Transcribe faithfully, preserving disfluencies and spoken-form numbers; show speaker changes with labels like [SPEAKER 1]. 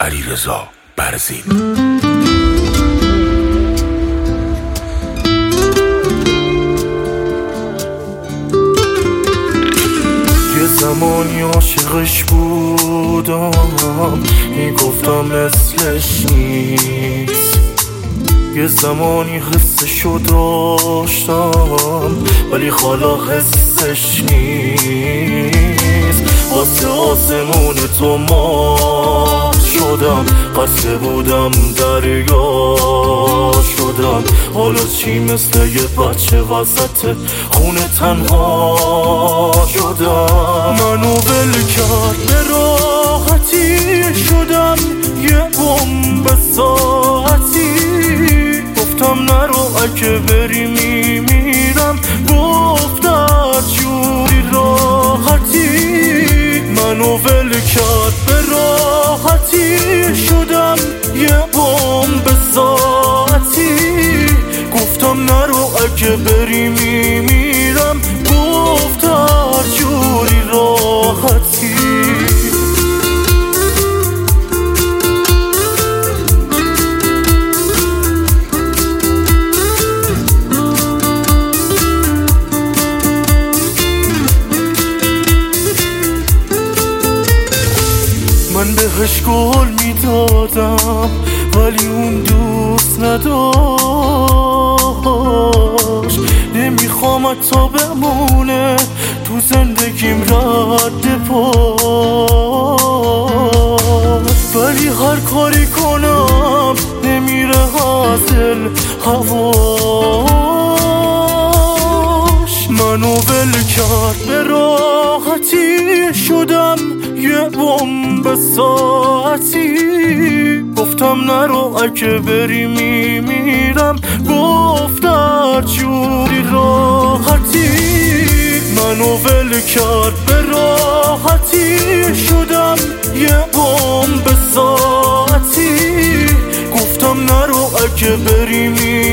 [SPEAKER 1] علیرضا برزین.
[SPEAKER 2] یه زمانی عاشقش بودم، میگفتم مثلش نیست. یه زمانی حسشو داشتم ولی حالا حسش نیست. واسه آسمون تو ما شدم، قصه بودم دریا شدم. حالا چی مثل یه بچه وسط خونه تنها شدم. منو ول کرد به راحتی، شدم یه بمب ساعتی. گفتم نرو اگه بری میمیرم، گفت هر جوری راحتی. منو ول کرد به راحتی، شدم یه بمب ساعتی. گفتم نرو اگه بری میمیرم، گفت هر جوری راحتی. من بهش گل میدادم ولی اون دوست نداشت. نمیخوام حتی بمونه تو زندگیم رد پاش، ولی هر کاری کنم نمیره حاصل هواش. منو ول کرد به راحتی، شدم یه بمب ساعتی. گفتم نرو اگه بری میمیرم، گفت هر جوری راحتی. منو ول کرد به راحتی، شدم یه بمب ساعتی. گفتم نرو اگه بری میمیرم،